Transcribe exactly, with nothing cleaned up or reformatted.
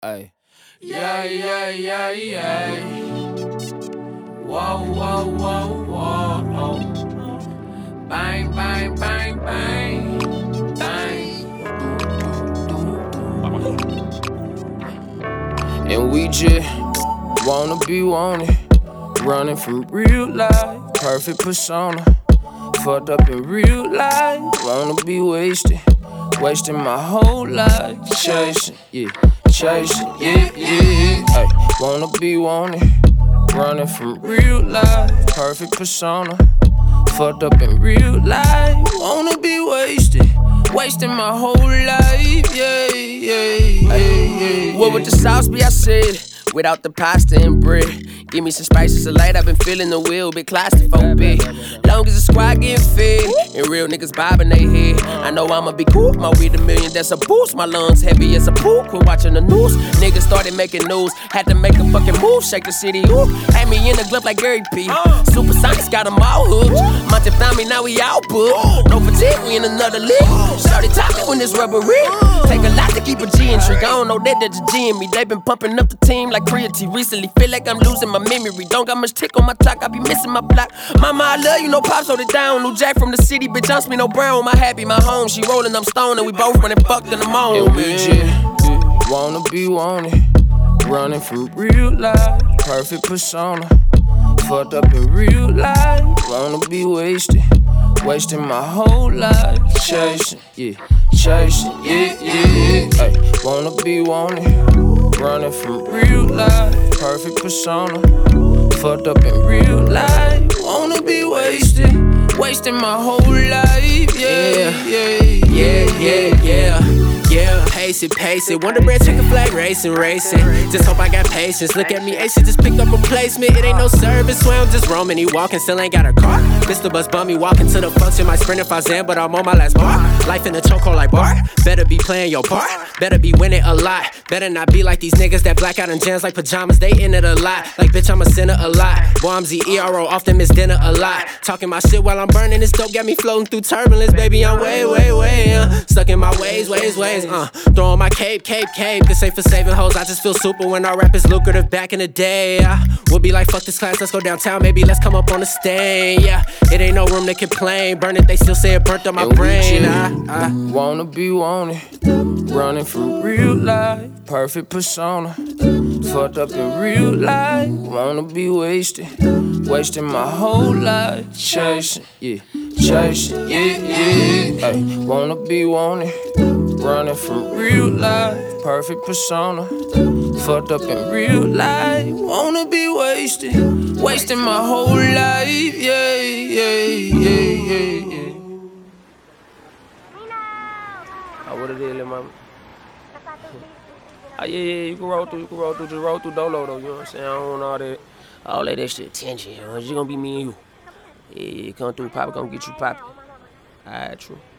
Ay. Yeah, yeah, yeah, yeah. Whoa, whoa, whoa, whoa. Bang, bang, bang, bang. Bang. And we just wanna be wanted, running from real life, perfect persona. Fucked up in real life, wanna be wasted, wasting my whole life, chasing, yeah, chasing, yeah, yeah. Ay, wanna be wanted, running from real life, perfect persona. Fucked up in real life, wanna be wasted, wasting my whole life, yeah, yeah, yeah, yeah. What would the sauce be? I said, without the pasta and bread. Give me some spices of light, I've been feeling the wheel, big claustrophobic. Long as the squad getting fed, and real niggas bobbing they head. I know I'ma be cool, my weed a million, that's a boost. My lungs heavy as a pool, quit watching the news. Niggas started making news, had to make a fucking move, shake the city, ooh. Had me in the glove like Gary P. Super Sonics got them all hooked. Monte Thami, now we out booked. No fatigue, we in another league. Started talking when this rubbery. Take a lot to keep a G intrigue. I don't know that that's a G in me. They been pumping up the team like creatine recently. Feel like I'm losing my memory. Don't got much tick on my clock, I be missing my block. Mama, I love you, no pops, hold it down. New Jack from the city, bitch, I'm me no brown. My happy, my home, she rolling, I'm stoned, and we both running fucked in the morning. And we just wanna be wanted, running from real life, perfect persona. Fucked up in real life, wanna be wasted, wasting my whole life, chasing, yeah, chasing, yeah, yeah, yeah. Ay, wanna be wanted, running from real life, perfect persona. Fucked up in real life, wanna be wasted, wasting my whole life, yeah, yeah, yeah, yeah, yeah, yeah. Pace it, pace it, Wonder Bread chicken flag racing, racing. Just hope I got patience. Look at me, Ace, just picked up a placement. It ain't no service, swear I'm just roaming. He walking, still ain't got a car. Pistol bus bummy, walking to the function. Might sprint if I zam, but I'm on my last bar. Life in a chokehold like bar. Better be playing your part. Better be winning a lot. Better not be like these niggas that black out in jams like pajamas. They in it a lot. Like bitch, I'm a sinner a lot. Boy, I'm Z E R O, often miss dinner a lot. Talking my shit while I'm burning this dope, got me floating through turbulence. Baby, I'm way, way, way uh. Stuck in my ways, ways, ways. Uh, throwing my cape, cape, cape. This ain't for saving hoes. I just feel super when our rap is lucrative back in the day. Uh, we'll be like, fuck this class, let's go downtown. Maybe let's come up on the stage. Yeah, it ain't no room to complain. Burn it, they still say it burnt on my and brain. Uh, uh. Wanna be wanted, running from real life, perfect persona. Fucked up in real life, wanna be wasted, wasting my whole life, chasing, yeah, chasing, yeah, yeah. Ay, wanna be wanted, running from real life, perfect persona. Fucked up in real life, wanna be wasted, wasting my whole life, yeah, yeah, yeah, yeah, yeah. Oh, what it is, little mama? Oh, yeah, yeah, you can roll through, you can roll through, just roll through Dolo, though, you know what I'm saying? I don't want all that, all that extra attention, you know? It's just gonna be me and you. Yeah, yeah, come through, Papa, come get you, Papa. Alright, true.